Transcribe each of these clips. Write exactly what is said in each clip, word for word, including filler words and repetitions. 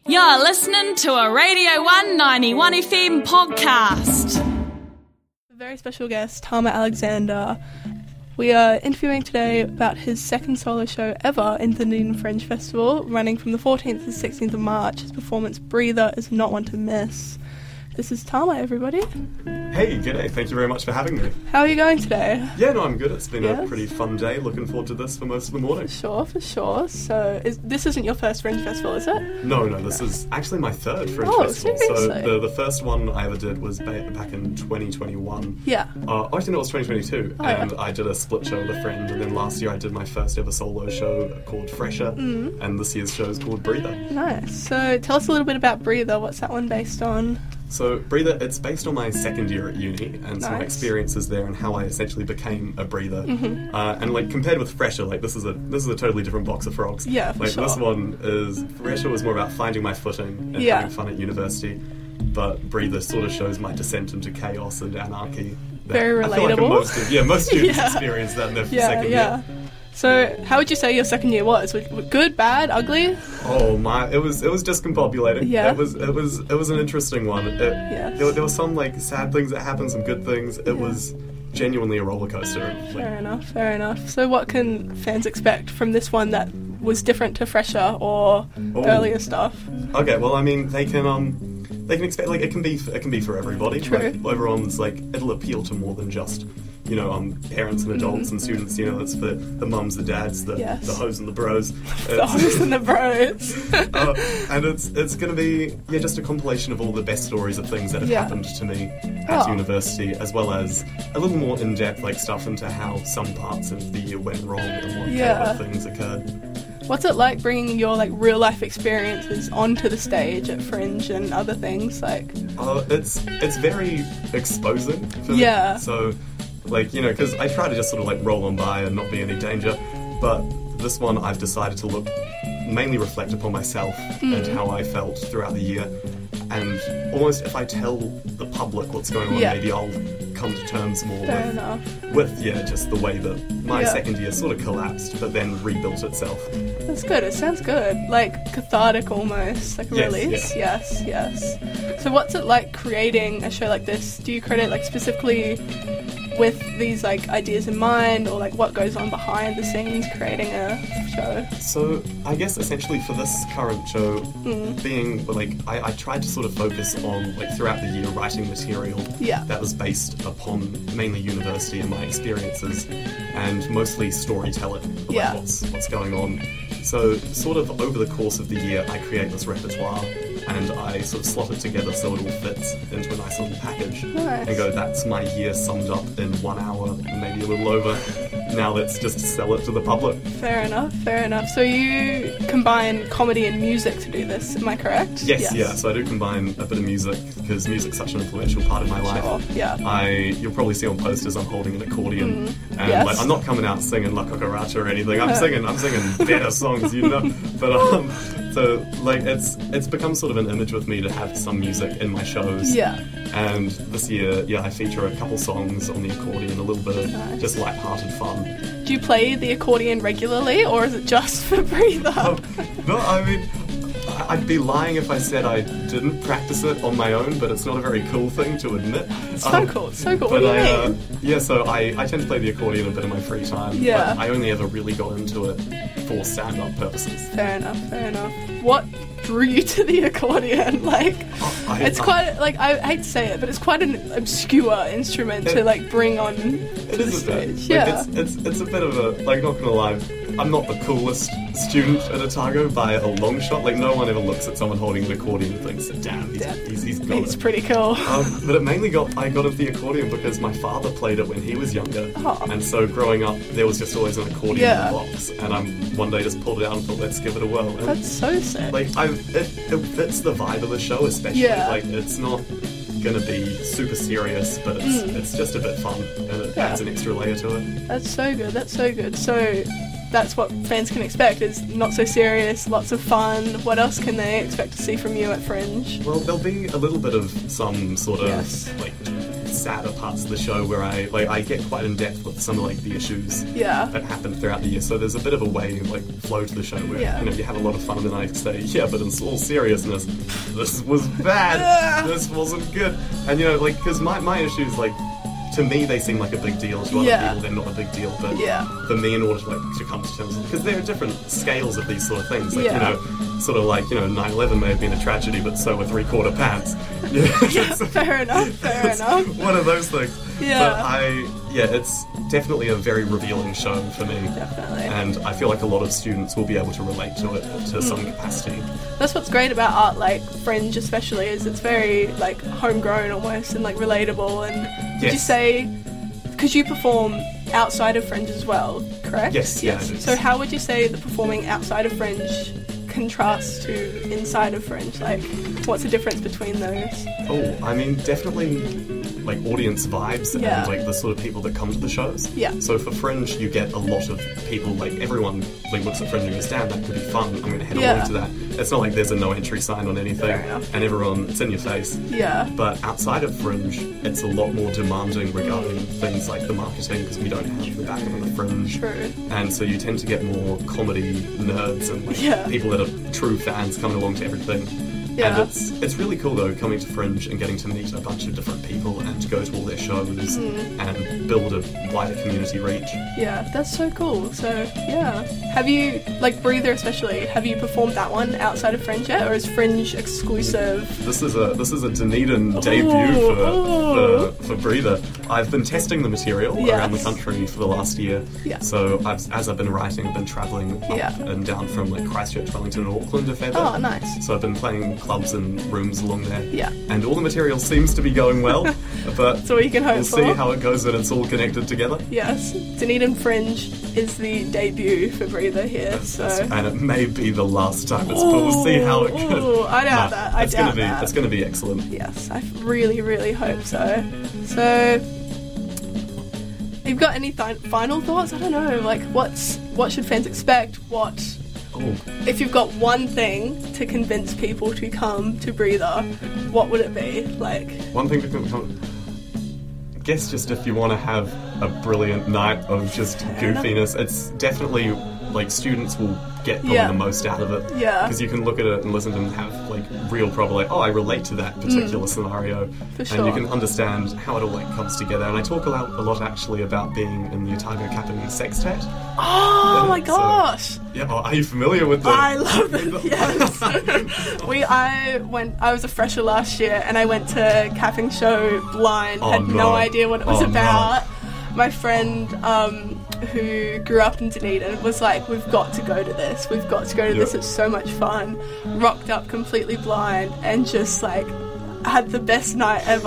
You're listening to a Radio one ninety-one F M podcast. A very special guest, Tama Alexander. We are interviewing today about his second solo show ever in the Dunedin Fringe Festival, running from the fourteenth to the sixteenth of March. His performance, Breather, is not one to miss. This is Tama, everybody. Hey, g'day. Thank you very much for having me. How are you going today? Yeah, no, I'm good. It's been yes. a pretty fun day. Looking forward to this for most of the morning. For sure, for sure. So, is, this isn't your first Fringe Festival, is it? No, no, this is actually my third Fringe oh, Festival. Seriously? So, the, the first one I ever did was ba- back in twenty twenty-one. Yeah. Uh, actually, no, it was twenty twenty-two. Oh, and yeah. I did a split show with a friend. And then last year I did my first ever solo show called Fresher. Mm. And this year's show is called Breather. Nice. So, tell us a little bit about Breather. What's that one based on? So, Breather, it's based on my second year at uni and some Nice. experiences there and how I essentially became a breather. Mm-hmm. Uh, and like compared with Fresher, like this is a this is a totally different box of frogs. Yeah, for like sure. this one is Fresher was more about finding my footing and Yeah. having fun at university, but Breather sort of shows my descent into chaos and anarchy. that Very I feel like relatable. most of, yeah, most students Yeah. experience that in their Yeah, second yeah. year. So, how would you say your second year was? Was it good, bad, ugly? Oh my! It was it was discombobulating. Yeah. It was it was it was an interesting one. It, Yes. there, there were some like sad things that happened, some good things. It Yeah. was genuinely a roller coaster. Like, Fair enough, fair enough. So what can fans expect from this one that was different to Fresher or Oh. earlier stuff? okay, well, I mean, they can um, they can expect like it can be it can be for everybody. True. Like, everyone's like it'll appeal to more than just you know um parents and adults and students. You know, it's for the mums, the dads, the Yes. the hoes and the bros. The It's- hoes and the bros. uh, and it's it's going to be yeah just a compilation of all the best stories of things that have Yeah. happened to me at Oh. university, as well as a little more in-depth like stuff into how some parts of the year went wrong and what Yeah. kind of things occurred. What's it like bringing your like real life experiences onto the stage at Fringe and other things? Like, Uh, it's it's very exposing for Yeah. me. So like you know because I try to just sort of like roll on by and not be any danger, but this one I've decided to look mainly reflect upon myself Mm. and how I felt throughout the year. And almost if I tell the public what's going on, Yeah. maybe I'll come to terms more fair with, enough. with, yeah, just the way that my Yeah. second year sort of collapsed, but then rebuilt itself. That's good. It sounds good. Like cathartic almost, like a Yes, release. Yes, yes. So what's it like creating a show like this? Do you credit like specifically with these like ideas in mind, or like what goes on behind the scenes creating a show? So I guess essentially for this current show, Mm. being like I, I tried to sort of focus on like throughout the year writing material Yeah. that was based upon mainly university and my experiences, and mostly storytelling about Yeah. what's what's going on. So sort of over the course of the year, I create this repertoire and I sort of slot it together so it all fits into a nice little package. Nice. And go, that's my year summed up in one hour, maybe a little over. Now let's just sell it to the public. Fair enough, fair enough. So you combine comedy and music to do this, am I correct? Yes, yeah. So I do combine a bit of music because music's such an influential part of my life. Sure, yeah. I you'll probably see on posters I'm holding an accordion, Mm, and yes. like I'm not coming out singing La Cucaracha or anything. I'm singing I'm singing better songs, you know. But um, so like it's it's become sort of an image with me to have some music in my shows. Yeah. And this year, yeah, I feature a couple songs on the accordion, a little bit of Nice. just light-hearted fun. Do you play the accordion regularly, or is it just for Breather? Oh, no, I mean, I- I'd be lying if I said I didn't practice it on my own, but it's not a very cool thing to admit. It's so cool, it's so cool. What But do you I, mean? Uh, yeah, so I, I tend to play the accordion a bit in my free time. Yeah. But I only ever really got into it for stand-up purposes. Fair enough, fair enough. What drew you to the accordion? Like, I- it's I- quite, like, I hate to say it, but it's quite an obscure instrument to, It- like, bring on It to the is a bit. stage. Like, Yeah. it's, it's, it's a bit of a, like, not gonna lie, I'm not the coolest student at Otago by a long shot. Like, no one ever looks at someone holding an accordion and thinks, damn, he's, Damn. he's, he's got It's it. pretty cool. Um, but it mainly got I got into the accordion because my father played it when he was younger, Oh. and so growing up there was just always an accordion Yeah. in the box, and I'm one day just pulled it out and thought let's give it a whirl. And That's so sick. like I it, it fits the vibe of the show especially. Yeah. Like it's not gonna be super serious, but it's Mm. it's just a bit fun and it Yeah. adds an extra layer to it. That's so good, that's so good. So that's what fans can expect, is not so serious, lots of fun. What else can they expect to see from you at Fringe? Well, there'll be a little bit of some sort of Yes. like sadder parts of the show where I like I get quite in depth with some of like the issues Yeah. that happen throughout the year. So there's a bit of a way like flow to the show where Yeah. you know you have a lot of fun and then I say, yeah, but in all seriousness, this was bad. This wasn't good. And you know, like because my my issues like. To me, they seem like a big deal. To other Yeah. people, they're not a big deal. But Yeah. for me, in order to like to come to terms, because there are different scales of these sort of things. Like Yeah. you know, sort of like you know, nine eleven may have been a tragedy, but so were three-quarter pants. Yeah, Fair enough, fair it's enough. one of those things. Yeah. But I, yeah, it's definitely a very revealing show for me. Definitely. And I feel like a lot of students will be able to relate to it to some Mm. capacity. That's what's great about art, like Fringe especially, is it's very like homegrown almost and like relatable. And did you Yes. say, because you perform outside of Fringe as well, correct? Yes, yeah, I do. So how would you say that performing outside of Fringe contrasts to inside of Fringe? Like, what's the difference between those? Oh, I mean, definitely like audience vibes Yeah. and like the sort of people that come to the shows. Yeah. So for Fringe, you get a lot of people, like everyone like looks at Fringe and goes, damn, that could be fun. I'm going to head Yeah. along to that. It's not like there's a no entry sign on anything Fair enough. and everyone, it's in your face. Yeah. But outside of Fringe, it's a lot more demanding regarding things like the marketing because we don't have the backing of the Fringe. True. And so you tend to get more comedy nerds and like Yeah. people that are true fans coming along to everything. Yeah. And it's it's really cool though coming to Fringe and getting to meet a bunch of different people and to go to all their shows Mm. and build a wider community reach. Yeah, that's so cool. So, yeah. Have you, like Breather especially, have you performed that one outside of Fringe yet? Or is Fringe exclusive? This is a this is a Dunedin debut Ooh, for, ooh. for for Breather. I've been testing the material Yes. around the country for the last year. Yeah. So I've, as I've been writing, I've been travelling up Yeah. and down from like Christchurch, Wellington, and Auckland a fair bit. Oh, nice. So I've been playing clubs and rooms along there. Yeah. And all the material seems to be going well, but That's all you can hope we'll for. see how it goes when it's all connected together. Yes, Dunedin Fringe is the debut for Breather here, so... And it may be the last time it's but we'll see how it Ooh, goes. I doubt Nah, that, I it's doubt gonna be, that. It's going to be excellent. Yes, I really, really hope so. So, you've got any th- final thoughts? I don't know, like, what's what should fans expect? What... Oh, If you've got one thing to convince people to come to Breather, what would it be? Like, one thing to come. I guess just if you want to have a brilliant night of just goofiness, it's definitely like students will get probably Yeah. the most out of it. Yeah. Because you can look at it and listen to it and have like real problem, like, oh, I relate to that particular scenario. For And sure. you can understand how it all like comes together. And I talk a lot, a lot actually about being in the Otago Kappa Sextet. oh my So- gosh! Yeah, oh, are you familiar with the? I love it. with the- Yes. we I went. I was a fresher last year, and I went to Capping Show blind. Oh, had no. no. idea what it was Oh, no. about. My friend, um, who grew up in Dunedin, was like, "We've got to go to this. We've got to go to Yeah. this. It's so much fun." Rocked up completely blind, and just like had the best night ever.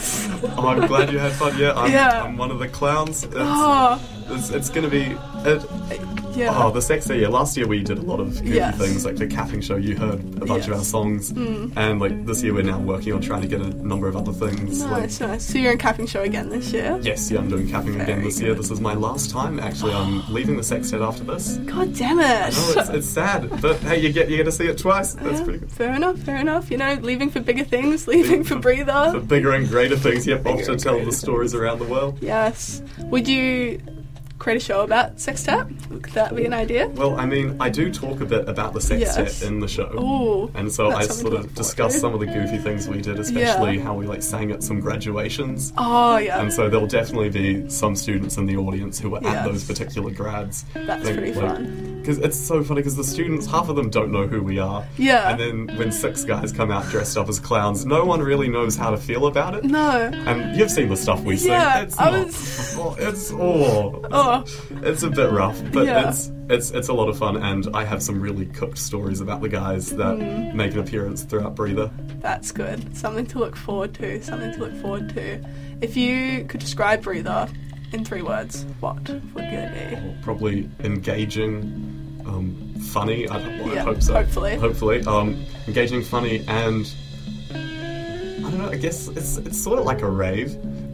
Oh, I'm glad you had fun. Yeah, I'm, Yeah. I'm one of the clowns. It's, Oh, it's, it's going to be. It, yeah. Oh, the sex day, yeah. Last year we did a lot of goofy Yes. things, like the Capping Show, you heard a bunch of Yes. our songs. And like this year we're now working on trying to get a number of other things. Like, Nice, nice. So you're in Capping Show again this year? yes, yeah, I'm doing Capping again Very this year. This is my last time, actually. I'm leaving the sextet after this. God damn it! No, it's, it's sad, but hey, you get you get to see it twice. That's Yeah, pretty good. Fair enough, fair enough. You know, leaving for bigger things, leaving for breather. For bigger and greater things, yep, off Bigger to and tell greater the stories around the world. Yes. Would you create a show about sextet? Could that be an idea? Well, I mean, I do talk a bit about the sextet Yes. in the show. Ooh. And so that's I something sort to of look forward discuss to. some of the goofy things we did, especially how we like sang at some graduations. Oh, yeah. And so there'll definitely be some students in the audience who were Yes. at those particular grads. That's pretty fun. Because it's so funny because the students, half of them don't know who we are. Yeah. And then when six guys come out dressed up as clowns, no one really knows how to feel about it. No. And you've seen the stuff we sing. Yeah, it's I not, was- oh, it's oh, Oh. it's a bit rough, but Yeah. it's it's it's a lot of fun, and I have some really cooked stories about the guys that Mm. make an appearance throughout Breather. That's good. Something to look forward to. Something to look forward to. If you could describe Breather in three words, what would it be? Probably engaging, um, funny. I, don't, well, I Yeah, hope so. hopefully. Hopefully, um, engaging, funny, and I don't know. I guess it's it's sort of like a rave.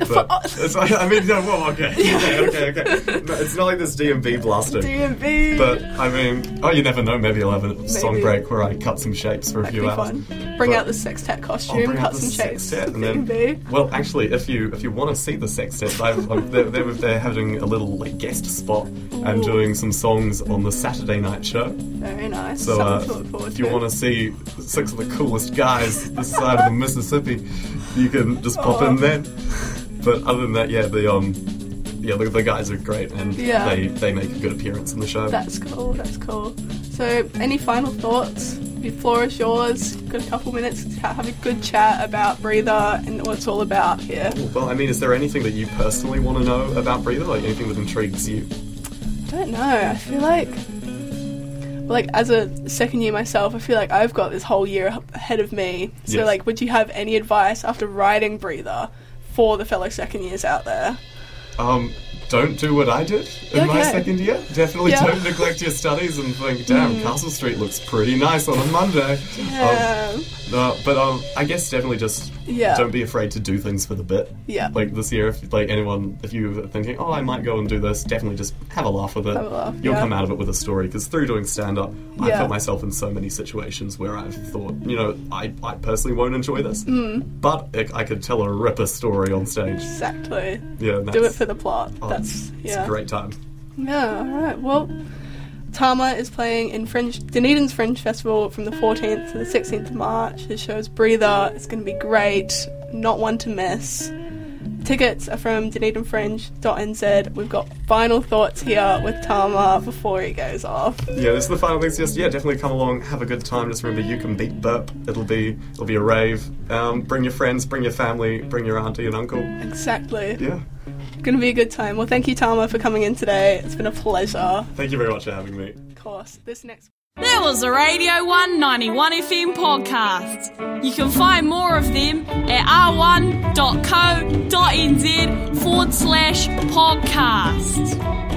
But it's like, I mean, no, well, okay, okay, okay, okay. No, it's not like this D and B blasting. D and B. But I mean, oh, you never know. Maybe I'll have a song Maybe. break where I cut some shapes for a That'd few be hours. fun. Bring But out the sextet I'll costume, bring cut out the some shapes. sextet, and D and then, B. well, actually, if you if you want to see the sextet, I've, I'm, they're, they're they're having a little like guest spot and Ooh. doing some songs on the Saturday night show. Very nice. So Something uh, to look forward if you to. want to see six of the coolest guys this side of the Mississippi, you can just pop Oh. in then. But other than that, yeah, the um, yeah, the, the guys are great, and Yeah. they they make a good appearance in the show. That's cool, that's cool. So, any final thoughts? The floor is yours. You've got a couple minutes to have a good chat about Breather and what it's all about here. Well, I mean, is there anything that you personally want to know about Breather? Like anything that intrigues you? I don't know. I feel like, like as a second year myself, I feel like I've got this whole year ahead of me. So, Yes. like, would you have any advice after writing Breather for the fellow second years out there? Um, don't do what I did in my Okay. second year. Definitely Yeah. don't neglect your studies and think, damn, Castle Street looks pretty nice on a Monday. Yeah. Um, no, but um, I guess definitely just Yeah. don't be afraid to do things for the bit. Yeah. Like this year, if like anyone, if you're thinking, oh, I might go and do this, definitely just have a laugh with it. Have a laugh, You'll yeah. come out of it with a story. Because through doing stand-up, I Yeah. put myself in so many situations where I've thought, you know, I, I personally won't enjoy this, but it, I could tell a ripper story on stage. Exactly. Yeah, and Do it that's- for the plot. oh, That's It's yeah. a great time. Yeah, alright. Well, Tama is playing in Fringe, Dunedin's Fringe Festival from the fourteenth to the sixteenth of March. His show's Breather. It's going to be great. Not one to miss. Tickets are from dunedin fringe dot n z. We've got final thoughts here with Tama before he goes off. Yeah, this is the final thing. Just yeah, definitely come along, have a good time. Just remember, you can beat burp. It'll be it'll be a rave. Um, bring your friends, bring your family, bring your auntie and uncle. Exactly. Yeah. Going to be a good time. Well, thank you, Tama, for coming in today. It's been a pleasure. Thank you very much for having me. Of course. This next. There was a Radio one ninety-one F M podcast. You can find more of them at r one dot co dot n z forward slash podcast.